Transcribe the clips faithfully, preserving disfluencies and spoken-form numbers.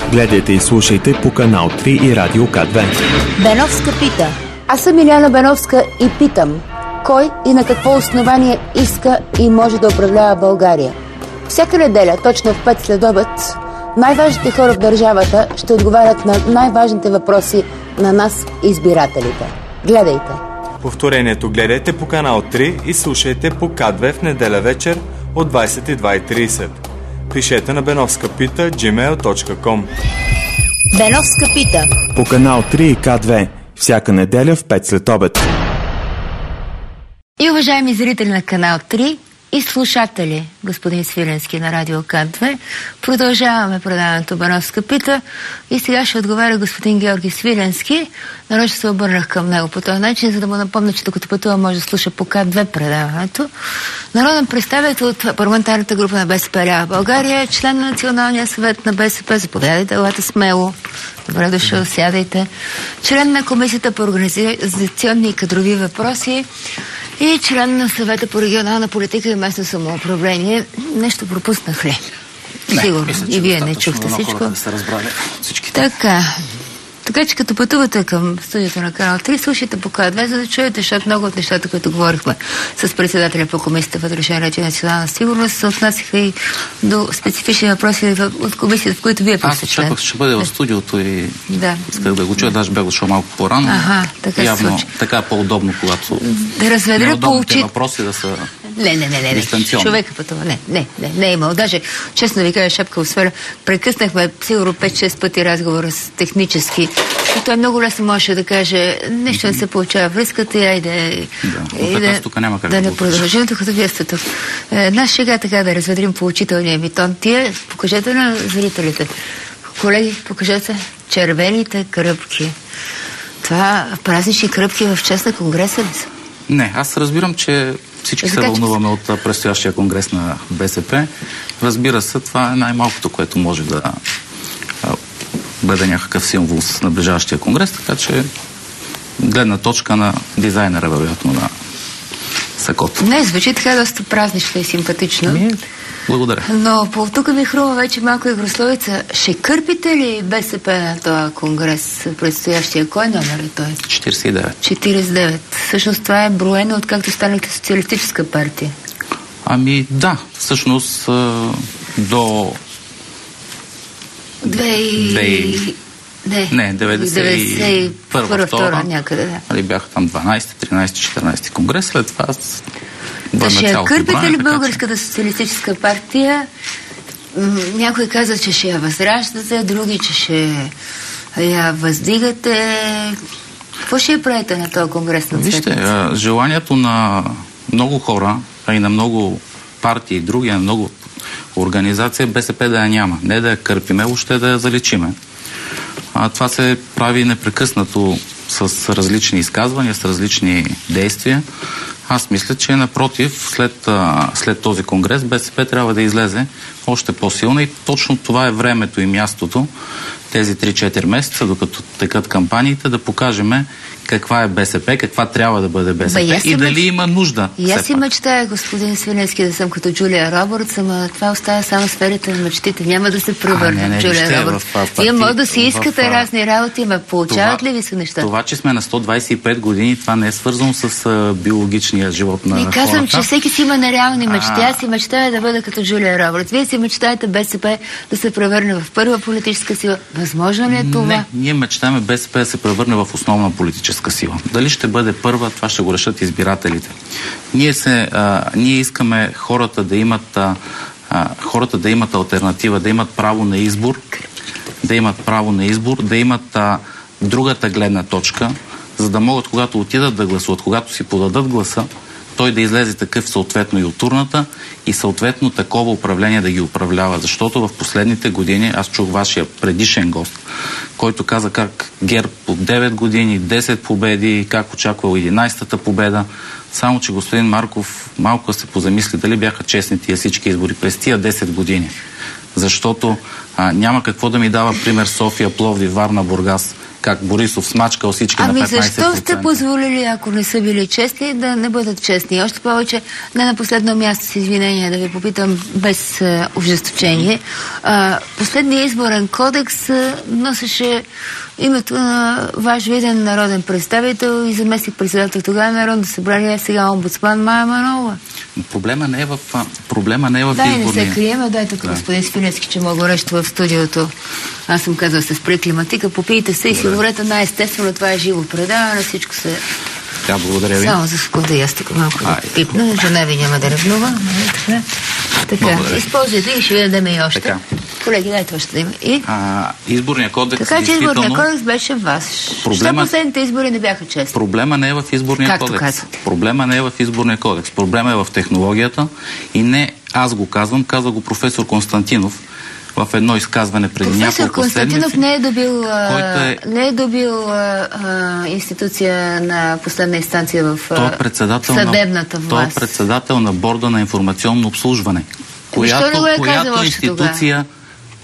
Гледайте и слушайте по канал три и Радио К две. Беновска пита. Аз съм Иляна Беновска и питам, кой и на какво основание иска и може да управлява България? Всяка неделя, точно в пет следобед, най-важните хора в държавата ще отговарят на най-важните въпроси на нас, избирателите. Гледайте! Повторението гледайте по канал три и слушайте по К две в неделя вечер от двадесет и две и тридесет. Пишете на беновска пита джи мейл точка ком. Беновска пита. По канал три и К две. Всяка неделя в пет след обед. И уважаеми зрители на канал три и слушатели, господин Свиленски на Радио К две, продължаваме предаването Беновска пита и сега ще отговаря господин Георги Свиленски. Нарочно се обърнах към него по този начин, за да му напомня, че докато пътува може да слуша по К две предаването. Народен представител от парламентарната група на БСП лява България, член на Националния съвет на БСП. Заповядайте, елате смело. Добре дошъл, сядайте. Член на Комисията по организационни и кадрови въпроси и член на Съвета по регионална политика и местно самоуправление. Нещо пропуснах ли? Не, сигурно. Мисля, и вие не чухте всичко. Да се разбрали всички. Така. Така че като пътувате към студиото на канал три, слушайте по К две, за да чуете, защото много от нещата, които говорихме с председателя по Комисията вътрешен ред и национална сигурност, се отнасяха и до специфични въпроси от комисията, в които вие Аз очаквах, че ще бъде в студиото и да. исках да го чуя, даже бях дошъл малко по-рано. Ага, така се явно, случи. така по-удобно, когато да разведря по очи... въпроси да са Не, не, не, не, не. Човека пътува. Не, не, не, не е имал. Даже, честно ви кажа, шапка сфера, прекъснахме сигурно пет-шест пъти разговора с технически. И той много лесно можеше да каже, нещо не се получава връзката и айде... Да, и да, тук няма как да, да не продължим, докато вие сте тук. Една шега така да разведрим поучителния ми тон. Тие, покажете на зрителите. Колеги, покажете червените кръпки. Това празнични кръпки в чест на Конгреса ли са? Не, аз разбирам, че всички се вълнуваме от предстоящия конгрес на БСП. Разбира се, това е най-малкото, което може да бъде някакъв символ с наближаващия конгрес, така че гледна точка на дизайнера, вероятно, на сакото. Не, звучи така доста празнично и симпатично. Ми, благодаря. Но по тук ми хрумва вече малко игрословица. Ще кърпите ли БСП на този конгрес, предстоящия? Кой номер е той? четиридесет и девет. четиридесет и девет. Всъщност това е броено откакто станахте социалистическа партия. Ами да, всъщност до... Две и... Не, не деветдесет и първа, втора, някъде, да. Бяха там дванадесети, тринадесети, четиринадесети конгрес, след това... Да ще я кърпите ли Българската социалистическа партия? Някой каза, че ще я възраждате, други, че ще я въздигате. Какво ще я правите на този конгрес на цветница? Вижте, желанието на много хора, а и на много партии и други, на много организация, БСП да я няма. Не да я кърпиме, въобще да я заличиме. А, това се прави непрекъснато с различни изказвания, с различни действия. Аз мисля, че напротив, след, след този конгрес БСП трябва да излезе още по-силно и точно това е времето и мястото тези три-четири месеца, докато текат кампаниите, да покажем каква е БСП, каква трябва да бъде БСП Ба, и дали меч... има нужда. И аз си мечтая, господин Свиленски, да съм като Джулия Робъртс, ама това остава само сферите на мечтите. Няма да се превърне в Джулия Робъртс. Вие може да си искате в, разни работи, ма получават това, ли ви се неща? Това, че сме на сто двадесет и пет години, това не е свързано с а, биологичния живот на Не хората. казвам, че всеки си има нереални мечти. А... Аз си мечтая да бъда като Джулия Робъртс. Вие си мечтаете БСП да се превърне в първа политическа сила. Възможно ли е това? Не, ние мечтаем БСП да се превърне в основна политическа сила. Дали ще бъде първа, това ще го решат избирателите. Ние, се, а, ние искаме хората да имат а, а, хората да имат алтернатива, да имат право на избор, да имат право на избор, да имат а, другата гледна точка, за да могат, когато отидат да гласуват, когато си подадат гласа, той да излезе такъв съответно и от урната и съответно такова управление да ги управлява. Защото в последните години, аз чух вашия предишен гост, който каза как ГЕРБ по девет години, десет победи, как очаквал единадесетата победа. Само че господин Марков малко се позамисли дали бяха честни тия всички избори през тия десет години. Защото а, няма какво да ми дава пример София, Пловдив, Варна, Бургас, как Борисов смачкал всички ами на петнайсет процента. Ами защо сте позволили, ако не са били честни, да не бъдат честни? Още повече, не на последно място с извинения, да ви попитам без а, ожесточение. А, последният изборен кодекс а, носеше името на ваш виден народен представител и заместник председател тогава на Народното събрание, сега омбудсман Мая Манолова. Проблема не е в, проблема не е в да, изборния. Да, не се крием, дай тук да. Господин Свиленски, че мога нещо в студиото. Аз съм казал с преклиматика, попийте се и си говорете най-естествено, това е живо предаване, всичко се... Да, благодаря ви. Само за секунда и аз тук малко да пипна, жена ви няма да ревнува. Така, така. Използвайте и ще ви дадем и още. Така. Колеги, дайте още да има. И? А, изборния кодекс, така, че изборния кодекс беше ваш. Проблема... Що последните избори не бяха честни? Проблема не е в изборния Както кодекс. Каза. Проблема не е в изборния кодекс. Проблема е в технологията и не аз го казвам, каза го професор Константинов в едно изказване преди професор няколко седмици. Професор Константинов не е добил, е... не е добил а, а, институция на последна инстанция в а, съдебната власт. Той е председател на борда на информационно обслужване, която, е която институция тогава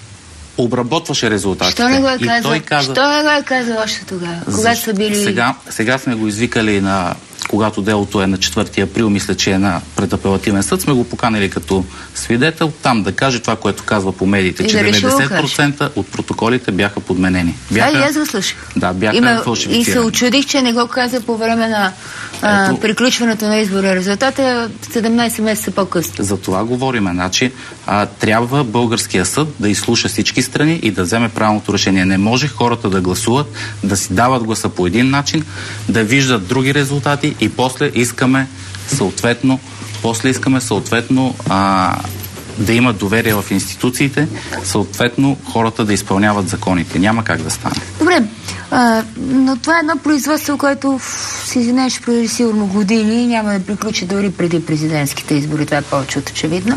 обработваше резултатите. Що не го е казал, каза... Що не го е казал още тогава? Когато са били... Сега, сега сме го извикали на... Когато делото е на четвърти април, мисля, че е на предапелативен съд, сме го поканили като свидетел, там да каже това, което казва по медиите, и че да деветдесет процента от протоколите бяха подменени. Бяха... А, и аз го слушах. Да, бяха Има... фалшифицирани. И се очудих, че не го каза по време на а, Ето... приключването на избора. Резултата е седемнайсет месеца по-късно. За това говорим. Значи, а, трябва българския съд да изслуша всички страни и да вземе правилното решение. Не може хората да гласуват, да си дават гласа по един начин, да виждат други резултати и после искаме съответно, после искаме съответно а, да имат доверие в институциите, съответно хората да изпълняват законите. Няма как да стане. Добре, а, но това е едно производство, което си извиняваш преди сигурно години и няма да приключи дори преди президентските избори. Това е повече от очевидно.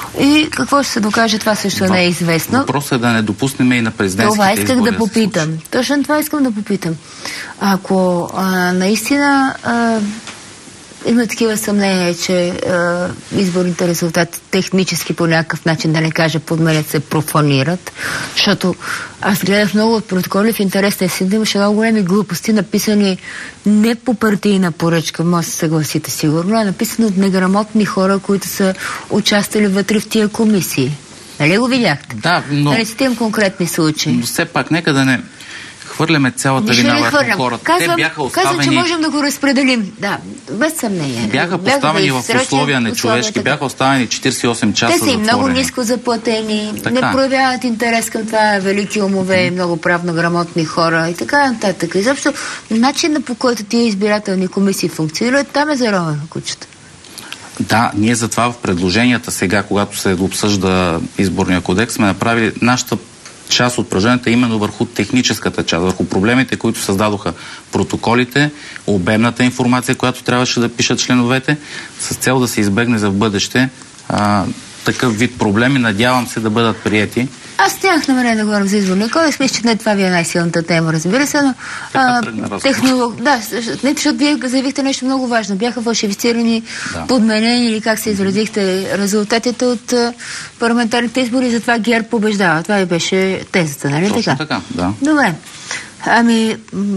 И какво ще се докаже, това също не е известно. Въпросът е да не допуснем и на президентските избори. Това исках избори, да попитам. Да Точно това искам да попитам. Ако а, наистина а, има такива съмнения, че а, изборните резултати технически по някакъв начин, да не кажа подменят, се профанират, защото аз гледах много от протоколи в интересния си, да имаше много големи глупости, написани не по партийна поръчка, може да се съгласите сигурно, а написани от неграмотни хора, които са участвали вътре в тия комисии. Нали го видяхте? Да, но... Нали си тим конкретни случаи? Но все пак, нека да не хвърляме цялата вина върху хората. Казвам, Те бяха оставени... Казвам, че можем да го разпределим. Да, без съмнение. Бяха поставени бяха в условия нечовешки, бяха оставени четирийсет и осем часа затворени. Те са и много ниско заплатени, така. Не проявяват интерес към това, велики умове и много правно грамотни хора и така нататък. Изобщо, начинът по който тия избирателни комисии функционират, там е заровено кучето. Да, ние затова в предложенията сега, когато се обсъжда изборния кодекс, сме направили нашата част от предложенията именно върху техническата част, върху проблемите, които създадоха протоколите, обемната информация, която трябваше да пишат членовете, с цел да се избегне за в бъдеще а, такъв вид проблеми. Надявам се да бъдат приети. Аз нямах намерение да говорим за изборния кодекс, мисля, че не това ви е най-силната тема, разбира се, но а, технолог... Да, не, защото вие заявихте нещо много важно. Бяха фалшифицирани, да. подменени или как се изразихте резултатите от а, парламентарните избори, затова ГЕРБ побеждава. Това и беше тезата, нали Точно така? така, да. Добре. Ами,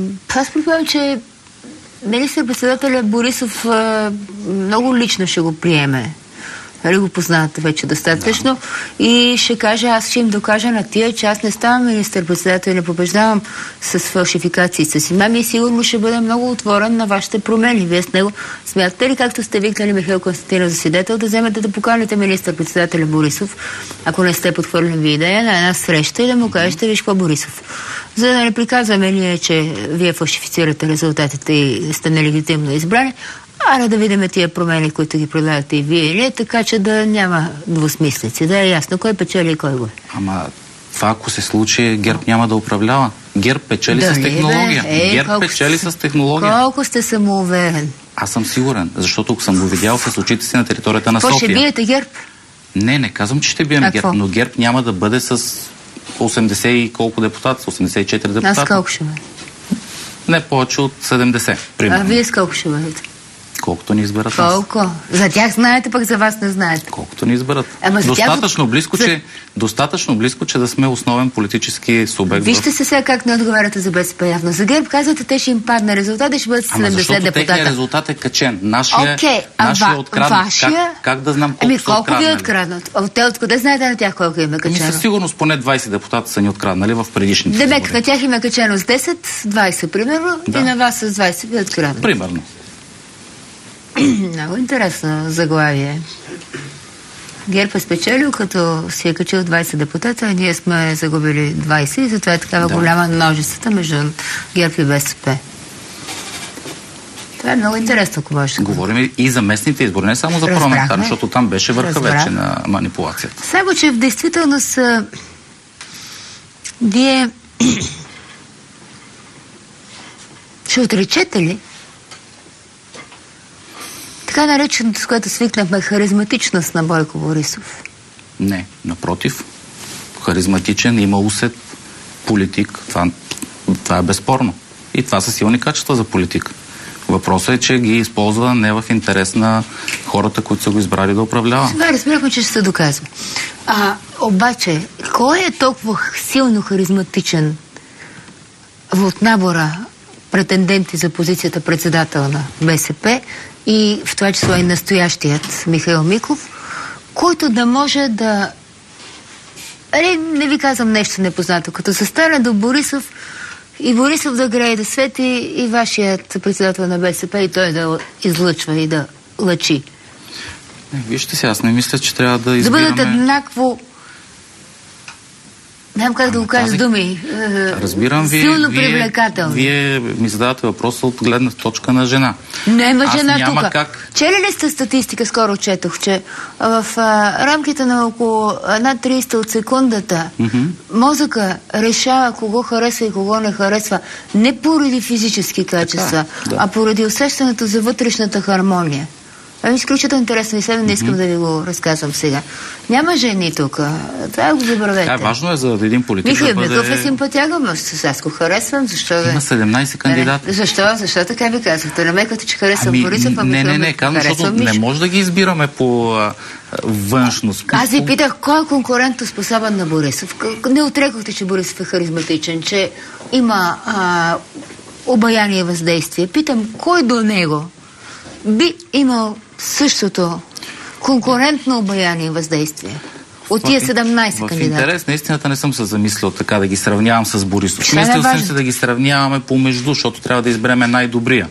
аз предполагам, че министър-председателя Борисов а, много лично ще го приеме. Нали го познавате вече достатъчно, да. И ще кажа, аз ще им докажа на тия, че аз не ставам министър-председател и не побеждавам с фалшификации с имами и сигурно ще бъда много отворен на вашите промени. Вие с него смятате ли, както сте викнали Михаил Константинов за свидетел, да вземете да поканите министър-председателя Борисов, ако не сте подхвърлен ви идея, на една среща и да му кажете, виж какво Борисов. За да не приказваме ние, че вие фалшифицирате резултатите и сте нелегитимно избрани, аре да видим тия промени, които ги предлагате и вие, или така, че да няма двусмислици, да е ясно кой печели и кой го е. Ама това, ако се случи, ГЕРБ няма да управлява. ГЕРБ печели да, с технология. Е, ГЕРБ печели с технология. Колко сте самоуверен? Аз съм сигурен, защото съм го видял с очите си на територията на София. Какво ще биете ГЕРБ? Не, не казвам, че ще бием а, ГЕРБ, какво? Но ГЕРБ няма да бъде с осемдесет и колко депутата, осемдесет и четири депутата. Аз колко ще бъде? Не повече от седемдесет, примерно. А вие с колко ще бъдете? Колкото ни изберат. Колко? За тях знаете, пък за вас не знаете. Колкото ни изберат. Ама достатъчно, тях... близко, за... че, достатъчно близко, че да сме основен политически субект. Вижте в... се сега как не отговаряте за БСП явно. За ГЕРБ казвате, те ще им падне резултат и ще бъдат седемдесет депутата. Техният резултат е качен. Нашия, okay, нашия ва... откраднат. Вашия... Как, как да знам колко ами, са колко откраднали? ви е откраднат? Те откъде знаете на тях колко им е качено? Ами със сигурност поне двайсет депутата са ни откраднали в предишните избори. Демек, на тях им е качено с десет, двайсет примерно, да. И на вас с двайсет ви е откраднат. Примерно. Много интересно заглавие. ГЕРБ е спечелил, като си е качил двайсет депутата, а ние сме загубили двайсет и затова е такава да. голяма множествата между ГЕРБ и БСП. Това е много интересно, ако можеш. Говорим и за местните избори, не само за парламентарни, защото там беше върха Разбрах. вече на манипулацията. Само, че в действителност вие ще отречете ли така нареченото, с което свикнахме, харизматичност на Бойко Борисов? Не, напротив. Харизматичен, има усет, политик. Това, това е безспорно. И това са силни качества за политик. Въпросът е, че ги използва не в интерес на хората, които са го избрали да управлява. Сега разбирахме, че ще се доказва. А, обаче, кой е толкова силно харизматичен от набора претенденти за позицията председател на БСП и в това число и настоящият Михаил Миков, който да може да... Не, не ви казвам нещо непознато, като се стане до Борисов и Борисов да грее, да свети и вашият председател на БСП и той да излъчва и да лъчи. Не, вижте сега, аз не мисля, че трябва да избираме... Да бъдат еднакво... Не знам как а, да го кажа тази... думи. Разбирам ви. Силно вие, привлекателно. Вие ми задавате въпроса от гледна точка на жена. Не има жена тук. Как... Чели ли сте статистика, скоро четох, че в а, рамките на около над трийсет от секундата mm-hmm. мозъка решава кого харесва и кого не харесва не поради физически качества, така, да. а поради усещането за вътрешната хармония. Това е изключително интересно и сега не искам mm-hmm. да ви го разказвам сега. Няма жени тук. Това го забравете. Да, важно е за един политик Михаил да бъде... Миков е симпатяга, аз го харесвам. Защо Има да... седемнайсет кандидати. Защо? Защо така ви казахте? Намеквате, че харесвам ами, Борисов, а не, не, не, казвам, защото не може да ги избираме по а, външност. Аз ви питах, кой е конкурентоспособен на Борисов? Не отрекохте, че Борисов е харизматичен, че има а, обаяние и въздействие. Питам, кой до него би имал същото конкурентно обаяние и въздействие от тия седемнайсет кандидати? В интерес на истината не съм се замислил така да ги сравнявам с Борисов. Мислил съм се да ги сравняваме помежду, защото трябва да избереме най-добрия.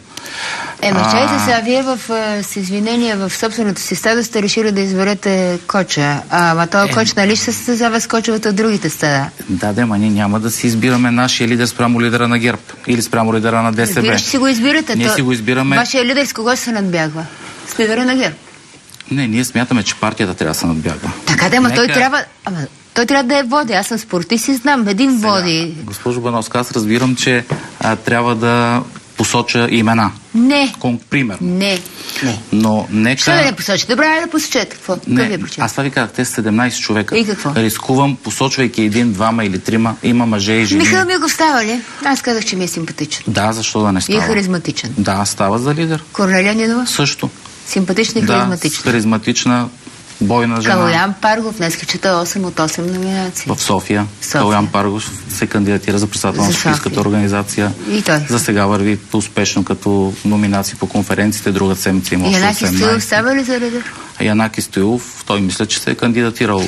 Е, но чайте сега, вие в, с извинение в собственото си стадо сте решили да изберете Коча. А, ама този е, Коч, нали ще се състезава с кочовете от другите стада? Да, да, ма ние няма да си избираме нашия лидер спрямо лидера на ГЕРБ или спрямо лидера на ДСБ. Вие ще си го избирате. Ние то... си го избираме. Вашия лидер с кого ще се надбягва? С лидера на ГЕРБ? Не, ние смятаме, че партията трябва да се надбягва. Така да, ама Нека... той трябва... Ама, той трябва да е води. Аз съм спортист и знам. Един сега, води. Госпожо Бановска, аз разбирам, че а, трябва да посоча имена. Не. Кон, пример. Не. Не. Но нека... Що да не посочи? Добре, да посочете. Какво? Не, аз това ви казах, те са седемнайсет човека. И какво? Рискувам, посочвайки един, двама или трима, има мъже и жени. Михаил Миков става ли? Аз казах, че ми е симпатичен. Да, защо да не става? И харизматичен. Да, става за лидер. Корнелия Нинова? Също. Симпатична и да, харизматична. Да, харизматична, бойна жена. Калоян Паргов днес чета осем от осем номинации. В София. София. Калоян Паргов се кандидатира за председател на Софийската организация. И той. За сега върви успешно като номинации по конференциите. Друга седмица има още осемнайсет. Янаки Стоилов става ли за лидер? Янаки Стоилов, той мисля, че се е кандидатирал.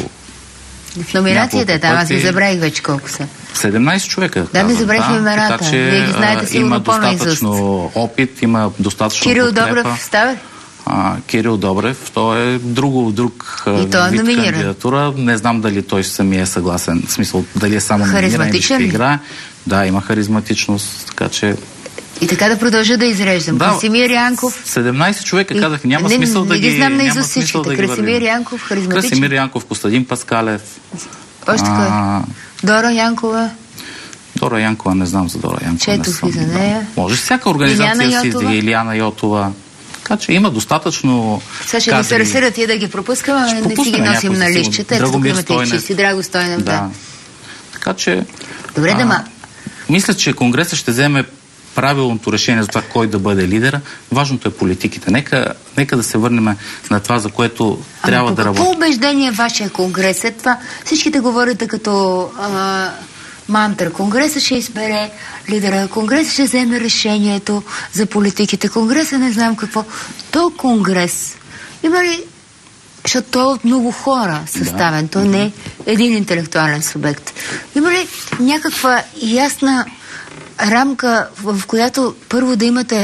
В номинациите, да, аз ви забравих вече колко са. седемнайсет човека. Да, не забравих да, имената. Така, че, вие ги знаете сигурно по-наизуст. Има достатъчно опит, има достатъчно Кирил подкрепа. Добрев става ли? А, Кирил Добрев, той е друго, друг и той е вид номиниран. Кандидатура. Не знам дали той самия е съгласен. В смисъл, дали е само номиниран или ще играе. Да, има харизматичност, така че... И така да продължа да изреждам. Да, Красимир Янков... седемнайсет човека казах, няма не, смисъл не, да не ги... ги знам няма смисъл да ги Красимир Янков, харизматичен. Красимир Янков, Костадин Паскалев. Още а... кой? Дора Янкова. Дора Янкова, не знам за Дора Янкова. Четох и за нея. Да. Може всяка организация си да Илияна Йотова. Така че има достатъчно. Сега ще ни се разсъдят и да ги пропускаме, а не си ги носим на лищите. Ето тук имате и чисти, Драго Стойнев. Да. Така че... Добре, да ма. Мисля, че Конгресът ще вземе правилното решение за това кой да бъде лидера. Важното е политиките. Нека, нека да се върнем на това, за което ами трябва да работим. Какво убеждение е вашия конгрес? След това всичките говорите като а, мантра. Конгресът ще избере лидера, Конгресът ще вземе решението за политиките. Конгресът не знам какво. То конгрес има ли, защото той е от много хора съставен, да. Той не е един интелектуален субект. Има ли някаква ясна рамка, в която първо да имате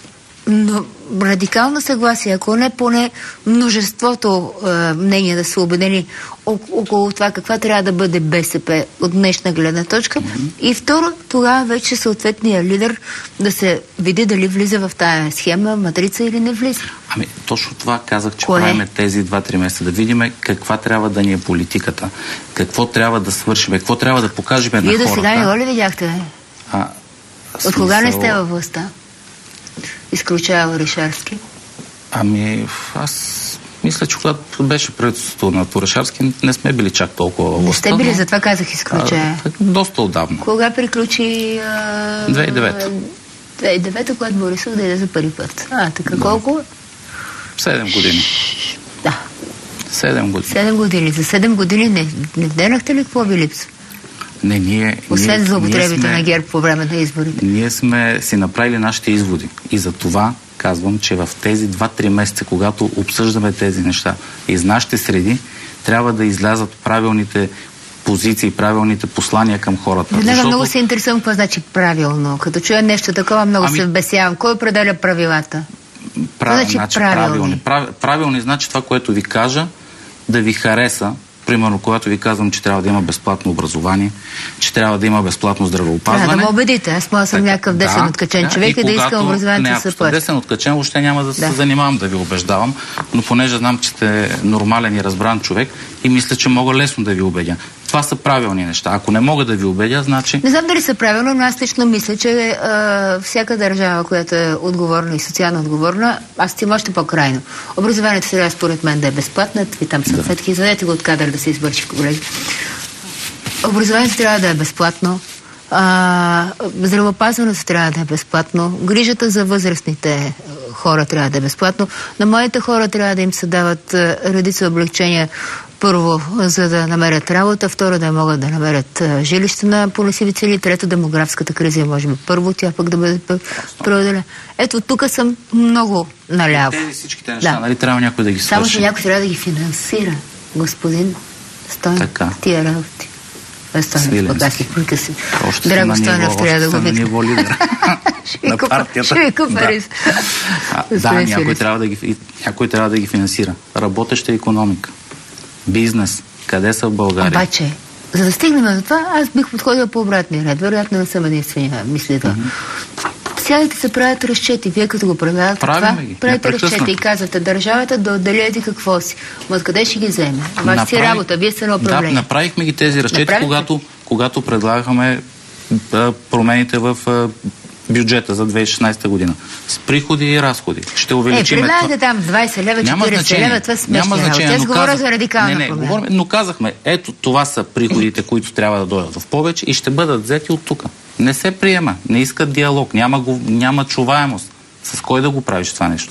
радикално съгласие, ако не поне множеството е, мнения да са убедени около това каква трябва да бъде БСП от днешна гледна точка. Mm-hmm. И второ, тогава вече съответният лидер да се види дали влиза в тая схема, матрица или не влиза. Ами, точно това казах, че Кое? правиме тези два-три месеца. Да видим каква трябва да ни е политиката. Какво трябва да свършим, какво трябва да покажем на хората. Вие до сега не го ли видяхте? А, От кога не сте във властта? Изключава Орешарски? Ами, аз мисля, че когато беше правителството на Орешарски, не сме били чак толкова във властта. Не сте били, но... затова казах изключая. А, доста отдавна. Кога приключи... А... две хиляди и девета. две хиляди и девета, когато Борисов дойде за първи път. А, така да. Колко? Седем години. Да. Седем години. Седем години. За седем години не, не вденахте ли какво ви липсва? Не, ние... Освен ние, злоупотребите ние сме, на ГЕРБ по време на изборите. Ние сме си направили нашите изводи. И за това казвам, че в тези два-три месеца, когато обсъждаме тези неща из нашите среди, трябва да излязат правилните позиции, правилните послания към хората. Веднага защото... много се интересувам какво значи правилно. Като чуя нещо такова, много ами... се вбесявам. Кой определя правилата? Прав... Значи, значи, правилни. правилни. Прав... Правилни значи това, което ви кажа, да ви хареса. Примерно, когато ви казвам, че трябва да има безплатно образование, че трябва да има безплатно здравеопазване. Трябва да ме убедите. Аз мога съм някакъв десен да, откачен да, човек и, и да искам образованието да се плаща. Десен откачен, въобще няма да, да се занимавам да ви убеждавам, но понеже знам, че сте нормален и разбран човек и мисля, че мога лесно да ви убедя. Това са правилни неща. Ако не мога да ви убедя, значи... Не знам дали са правилно, но аз лично мисля, че а, всяка държава, която е отговорна и социално отговорна, аз ти още по-крайно. Образованието трябва според мен да е безплатно. Ви там са фетки, да. Извадете го от кадър да се избърши, колеги. Образованието трябва да е безплатно. А, здравеопазването трябва да е безплатно. Грижата за възрастните хора трябва да е безплатно. На моите хора трябва да им се дават а, редица облегчения. Първо, за да намерят работа, второ, да могат да намерят а, жилище на поносиви цели, трето, демографската криза, може би първо, тя пък да бъде преодолена. Ето, тук съм много наляво. Тези всичките неща, да. Нали трябва някой да ги свърши? Само, че някой трябва да ги финансира, господин Стойнев, тия работи. Стойнев, пък аз ги прекъсвам. Драго Стойнев трябва да го видим. На партията. Ще ви купа рис. Да, някой трябва, да ги, някой трябва да ги финансира. Работеща икономика. Бизнес. Къде са в България? Обаче, за да стигнем до това, аз бих подходила по обратния ред. Вероятно не съм единствения мислител. Mm-hmm. Сядате се правят разчети. Вие като го правят това, правите разчети и казвате държавата да отдели еди какво си. Но откъде ще ги вземе? Ваша си работа, вие сте на управление. Да, направихме ги тези разчети, когато, когато предлагахме промените в бюджета за две хиляди и шестнадесета година. С приходи и разходи. Ще увеличим. Е, предлагате там двадесет лева, четиридесет лева, това смешно. Аз говоря за радикална не, не, промена. Говорим, но казахме, ето това са приходите, които трябва да дойдат в повече и ще бъдат взети от тук. Не се приема. Не искат диалог. Няма, го, няма чуваемост. С кой да го правиш това нещо?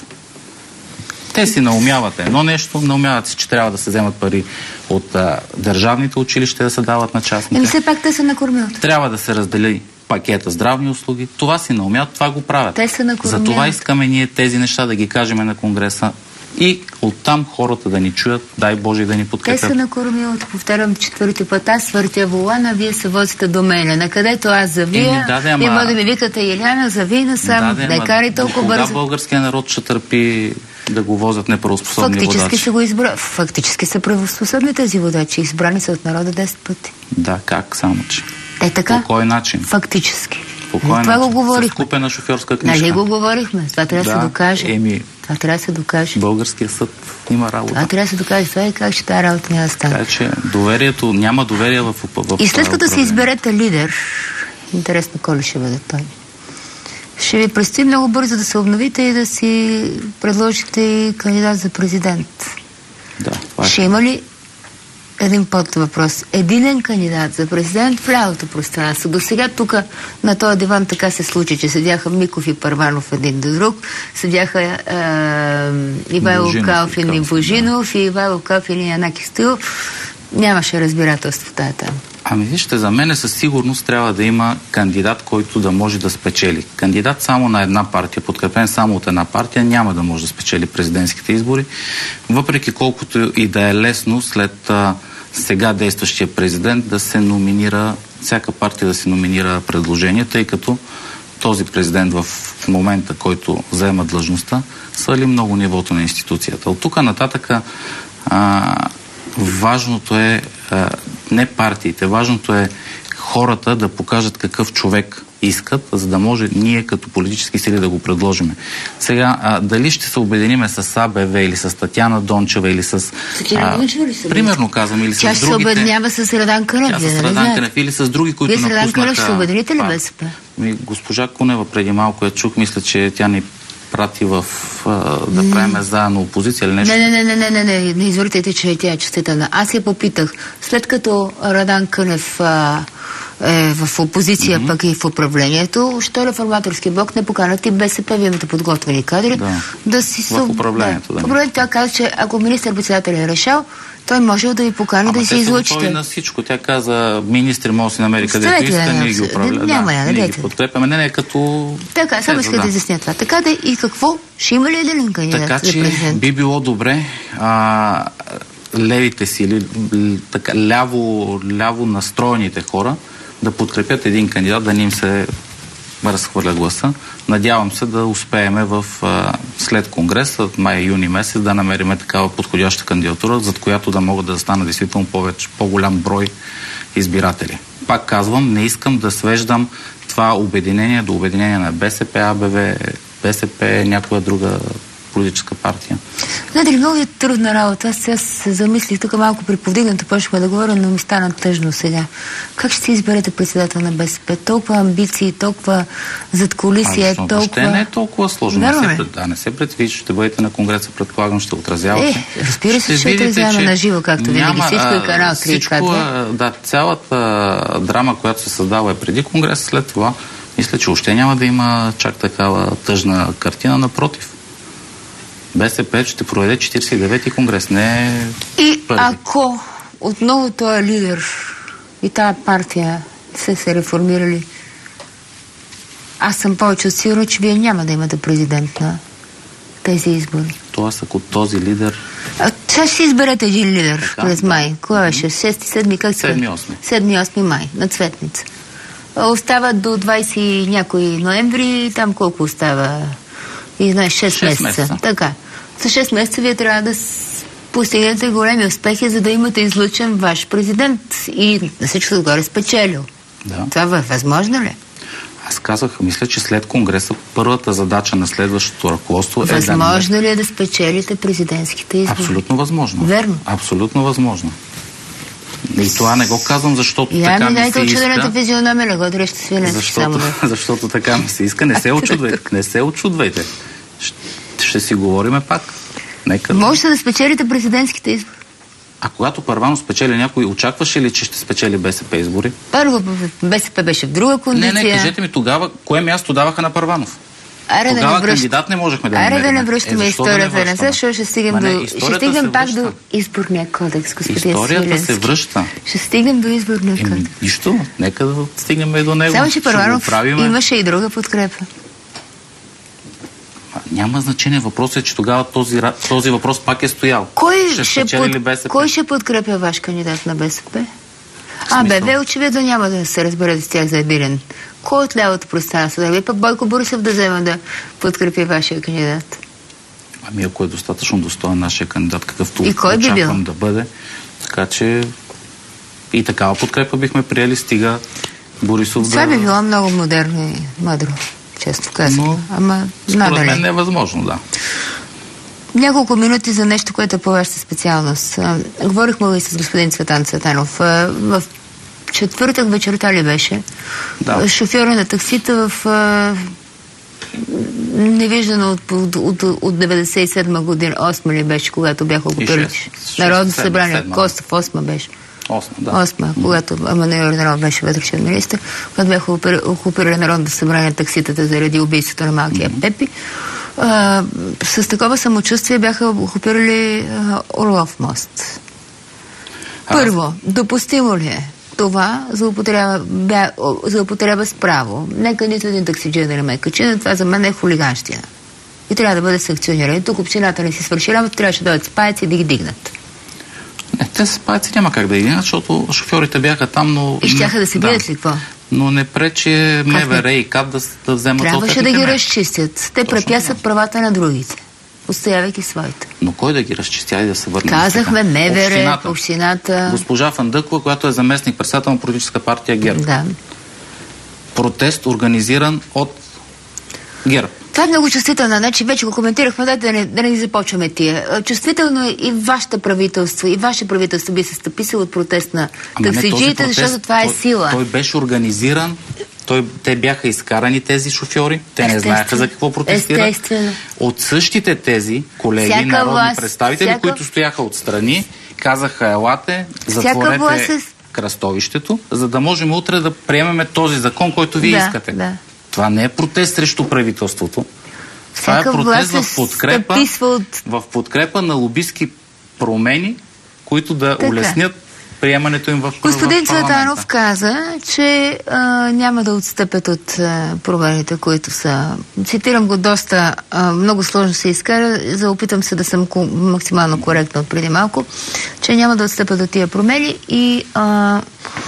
Те си наумяват едно нещо, наумяват си, че трябва да се вземат пари от а, държавните училища да се дават на частните. Или все пак те са накормят. Трябва да се раздели пакета здравни услуги. Това си наумяват, това го правят. Те са накормят. Затова искаме ние тези неща да ги кажем на Конгреса и оттам хората да ни чуят, дай Боже да ни подкрепят. Те са накормят, повтарям четвърти път, аз свъртя волана, вие се возите до мене. На където аз завия, да, да, вие може да ми викате Еляна, зави насам, да, не карай толкова бързо. Кога българският народ ще търпи да го возят неправоспособни Фактически водачи? Са го избра... Фактически са правоспособни тези водачи, избрани са от народа десет пъти. Да, как само че? Е така? По кой начин? Фактически. По кой това начин? го говорихме. С купена шофьорска книжка. Нали го говорихме? Това трябва да, да се докаже. Еми, това трябва да се докаже. Българския съд има работа. Това трябва да се докаже. Това е как ще тази работа няма да стане. Така че доверието, няма доверие в, в И след като си изберете лидер, интересно кой ли ще бъде той, ще ви предстои много бързо да се обновите и да си предложите кандидат за президент. Да, ще има ли един под въпрос. Единен кандидат за президент в лявото пространство. До сега тук на този диван така се случи, че седяха Миков и Първанов един до друг, седяха е, Ивайло Калфин и Божинов, да. И Ивайло Калфин и Янаки Стоилов. Нямаше разбирателство в тази тема. Ами вижте, за мен със сигурност трябва да има кандидат, който да може да спечели. Кандидат само на една партия, подкрепен само от една партия, няма да може да спечели президентските избори, въпреки колкото и да е лесно след а, сега действащия президент да се номинира, всяка партия да се номинира предложение, тъй като този президент в момента, който заема длъжността, свали много нивото на институцията. От тук нататък а, важното е а, не партиите, важното е хората да покажат какъв човек искат, за да може ние като политически сили да го предложиме. Сега, а, дали ще се обединиме с АБВ или с Татяна Дончева или с... Татяна Дончева ли се примерно казвам, или с Тя другите... Тя се обединява с Радан Кънев. Тя с Радан Кънев или с други, които напуснаха... Вие с Радан Кънев ще обедините ли БСП? Ми, госпожа Кунева преди малко я чух, мисля, че тя ни прати в а, да mm. правим заедно опозиция или нещо. Не, не, не, не, не, не, не извъртайте, че тя е чувствителна. Аз я попитах, след като Радан Кънев а, е в опозиция, mm-hmm. пък и в управлението, що реформаторски блок не поканат и БСП, вие имате подготвени кадри, да, да си... В управлението, да. В управлението тя каза, че ако министър-председател е решал, той може да ви покани да си излучите. Ама те са на всичко. Тя каза, министри може да си намери където иска, ние ги управляваме. Няма, да, ние ги подкрепяме. Не, не, като... Така, само иска да, да изясня това. Така да и какво? Ще има ли един кандидат така, за президент? Така че би било добре а, левите сили, така, ляво, ляво настроените хора да подкрепят един кандидат, да не им се разхвърля гласа. Надявам се да успееме в а, след конгреса, май-юни месец, да намериме такава подходяща кандидатура, зад която да могат да застана действително повече, по-голям брой избиратели. Пак казвам, не искам да свеждам това обединение до обединение на БСП, АБВ, БСП, някоя друга политическа партия. Знаете ли, много е трудна работа. Аз сега се замислих, тук малко приповдигнато почнахме да говоря, но ми стана тъжно сега. Как ще си изберете председател на БСП? Толкова амбиции, толкова задкулисие, толкова... толкова... Ще не е толкова сложно. Да, не се, пред... да, не се предвижда, ще бъдете на конгреса, предполагам, ще отразявате. Е, разбира се, ще, ще отразяваме на живо, както няма, винаги. Всичко е канал всичко, да, цялата драма, която се създава е преди конгреса, след това мисля, че още няма да има чак такава тъжна картина, напротив. БСП ще проведе четиридесет и девети конгрес, не е И първи. Ако отново този лидер и тази партия са се реформирали, аз съм повече сигурна, че вие няма да имате президент на тези избори. Тоест, ако този лидер... А, сега ще си изберете един лидер така, през да. май. Кога беше? шести, седми, как се? седми-осми. седми-осми май, на Цветница. Остава до двайсети някой ноември, там колко остава? И знаеш, шест месеца. месеца. Така. За шест месеца вие трябва да постигнете големи успехи, за да имате излъчен ваш президент и на всичко отгоре спечелил. Да. Това възможно ли? Аз казах, мисля, че след конгреса първата задача на следващото ръководство възможно е да... Възможно ли е да спечелите президентските избори? Абсолютно възможно. Верно. Абсолютно възможно. И това не го казвам, защото я така ми, ми се иска. Я ми дайте физиономия, не го дръжте свиленски защото, само да. Защото така ми се иска. Не се очудвайте. Не се очудвайте. Ще, ще си говориме пак. Нека... Можете да спечелите президентските избори. А когато Първанов спечели някой, очакваше ли, че ще спечели БСП избори? Първо БСП беше в друга кондиция. Не, не, кажете ми тогава, кое място даваха на Първанов? Аре тогава да не връщ... кандидат не можехме да намерим. Аре да не връщаме е, историята на това, защото ще стигнем до... Ще стигнем пак до изборния кодекс, господин Свиленски. Историята се връща. Ще стигнем до изборния кодекс. Еми, нищо, нека да стигнем и до него. Само, че Първанов имаше и друга подкрепа. Няма значение. Въпросът е, че тогава този, този въпрос пак е стоял. Кой ще, ще, под... Кой ще подкрепя ваш кандидат на БСП? А, БВ очевидно няма да се разбере с тях за единен. Кой от лявото пространство? Дали пък Бойко Борисов да взема да подкрепи вашия кандидат? Ами ако е достатъчно достоен нашия кандидат, какъвто и кой би очаквам бил? Да бъде. Така че и такава подкрепа бихме приели, стига Борисов да... Това би било много модерно и мъдро, често казвам. Но, Ама, според мен не е възможно, да. Няколко минути за нещо, което е по вашата специалност. Говорихме и с господин Цветан Цветанов. В четвъртък вечерта ли беше? Да. Шофьора на таксита в невиждано от, от, от, от деветдесет и седма година, осма ли беше, когато бяха окупирани Народно събрание, Костов, осма беше. Осма, да. Осма, mm-hmm. когато Емануел Йорданов беше вътрешен министър, когато бяха окупирали Народното събрание такситата заради убийството на малкия mm-hmm. Пепи. А, с такова самочувствие бяха окупирали а, Орлов мост. Първо, а... допустимо ли е това за употреба, бя, за употреба с право? Нека нито един таксиджия да не ме качи, но това за мен е хулиганщина. И трябва да бъде санкциониран. Тук общината не си свърши работа, трябваше да дойдат спайци и да ги дигнат. Не, те спайци няма как да ги дигнат, защото шофьорите бяха там, но... И щяха да се бият да. ли какво? Но не пречи МВР и КАТ да, да вземат... Трябваше да ги мер. разчистят. Те препятстват правата на другите, отстоявайки своите. Но кой да ги разчистя и да се върне? Казахме МВР, общината. общината... Госпожа Фандъкова, която е заместник председател на политическа партия ГЕРБ. Да. Протест, организиран от ГЕРБ. Това е много чувствително. Значи вече го коментирахме, дайте да не, да не започваме тия. Чувствително е и вашето правителство, и ваше правителство би се стъписало от протест на таксиджиите, защото това е сила. Той, той беше организиран, той, те бяха изкарани тези шофьори, те не знаеха за какво протестират. Естествено. От същите тези колеги, всяка народни власт, представители, всяка... които стояха отстрани, казаха: елате, затворете е... кръстовището, за да можем утре да приемеме този закон, който вие да, искате. Да. Това не е протест срещу правителството. Това всяка е протест в подкрепа, от... в подкрепа на лобистки промени, които да така улеснят приемането им в парламента. Господин Цветанов каза, че а, няма да отстъпят от а, промените, които са... Цитирам го доста, а, много сложно се изкара, заопитам се да съм ко- максимално коректна от преди малко, че няма да отстъпят от тия промени и а,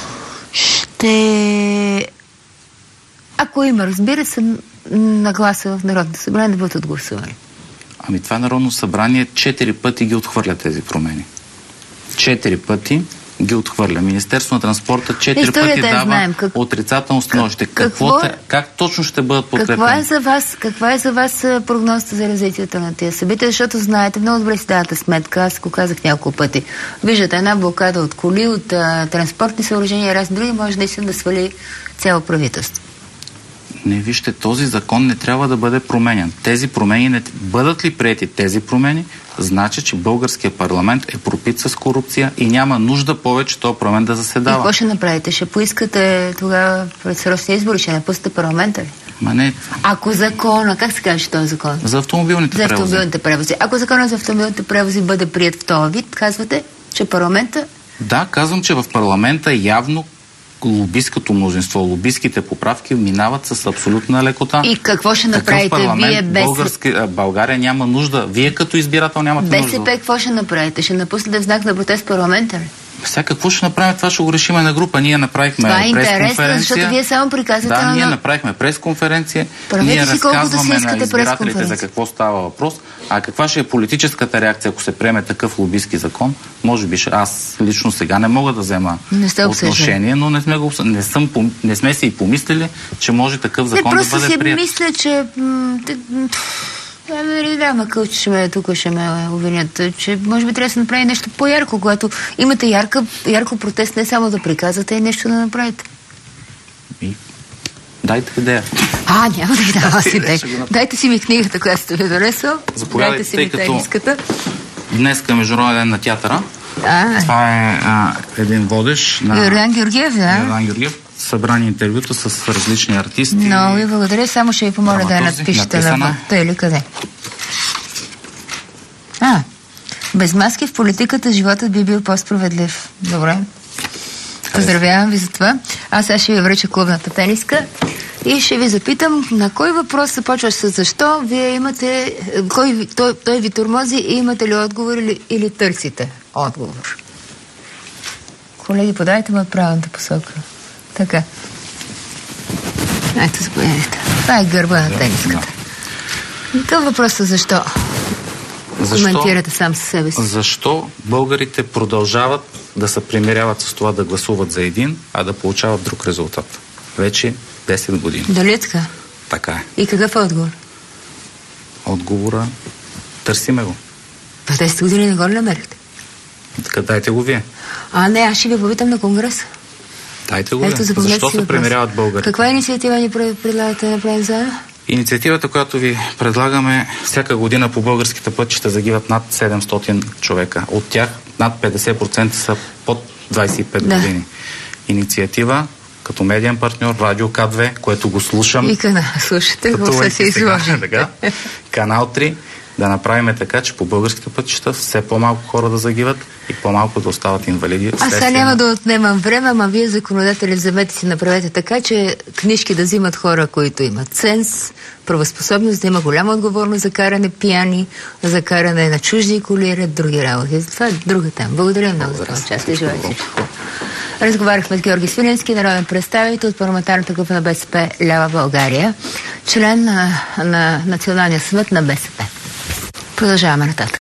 ще... Ако има, разбира се, нагласа в Народното събрание да бъдат отгласувани. Ами това Народно събрание четири пъти ги отхвърля тези промени. Четири пъти ги отхвърля. Министерство на транспорта четири пъти дава знаем. Как... отрицателно становище. Как... Какво... Какво... Как точно ще бъдат подкрепени? Каква е за вас, каква е за вас прогнозата за развитието на тези събития? Защото знаете, много добре си давате сметка, аз го казах няколко пъти. Виждате една блокада от коли, от а, транспортни съоръжения и разни други, може наистина да свали цяло правителство. Не, вижте, този закон не трябва да бъде променен. Тези промени, не... бъдат ли приети тези промени, значи, че българския парламент е пропит с корупция и няма нужда повече този парламент да заседава. И какво ще направите? Ще поискате тогава предсрочни избори? Ще напуснете парламента ли? Ма не... Ако закона, как се каже този закон? За автомобилните за превози. автомобилните превози. Ако законът за автомобилните превози бъде прият в този вид, казвате, че парламента... Да, казвам, че в парламента явно лобисткото мнозинство, лобистките поправки минават с абсолютна лекота. И какво ще направите вие без... Български, България няма нужда. Вие като избирател нямате БСП, нужда. БСП какво ще направите? Ще напуснете в знак на протест парламента ли? Сега какво ще направим? Това ще го решим на група. Ние направихме пресконференция. Това е интересно, защото вие само приказвате. Да, на... ние направихме пресконференция. Правете ние си колкото разказваме си на избирателите за какво става въпрос. А каква ще е политическата реакция, ако се приеме такъв лобистки закон? Може би ще... Аз лично сега не мога да взема отношение, но не сме, го... не, съм... не сме си и помислили, че може такъв закон не, да бъде си прият. Мисля, че... Да, макъл, че ще ме, тук ще ме обвинят, че може би трябва да се направи нещо по-ярко, когато имате ярка, ярко протест, не само да приказвате, и нещо да направите. И... Дайте идея. А, няма да ви дава си идея. Дайте си ми книгата, която сте ви донесъл. Заповядайте, си ми тениската. Днес е Международен ден на театъра. А, това е а, един водещ на... Йордан Георгиев, да? Йордан Георгиев. Събрани интервюта с различни артисти. Много ви благодаря. Само ще ви помоля да я надпишете на тъй или къде. А, без маски в политиката животът би бил по-справедлив. Добре. Поздравявам ви за това. Аз сега ще ви връча клубната тениска и ще ви запитам на кой въпрос започваш с защо. Вие имате... Кой, той, той ви тормози и имате ли отговор или, или търсите отговор? Колеги, подайте ме от правилната посока. Така. Ето, заповядайте. Това е гърба на тениската. Какъв въпрос е защо? Защо, коментирате сам със себе си. Защо българите продължават да се примиряват с това да гласуват за един, а да получават друг резултат? Вече десет години. Дали е така? Така е. И какъв е отговор? Отговора търсиме го. В десет години не го ли намерихте? Така, дайте го вие. А, не, аз ще ви попитам на конгреса. Дайте го вие. Защо се примиряват българите? Каква инициатива ни предлагате да направим заедно? Инициативата, която ви предлагаме, всяка година по българските пътища загиват над седемстотин човека. От тях над петдесет процента са под двадесет и пет да. години. Инициатива като медиен партньор, Радио К две, което го слушам. И канал, слушате, го се се изложи. Канал три, да направим така, че по българските пътища все по-малко хора да загиват и по-малко да остават инвалиди. Аз сега няма да отнемам време, ама вие, законодатели, вземете си, направете така, че книжки да взимат хора, които имат ценз, правоспособност, да има голяма отговорност за каране пияни, за каране на чужди коли и ред други работи. Това е друга тема. Благодаря много за това участие. Желая всичко. Разговаряхме с Георги Свиленски, народен представител от парламентарната група на БСП Лява България, член на, на Националния съвет на БСП. Продължаваме нататък.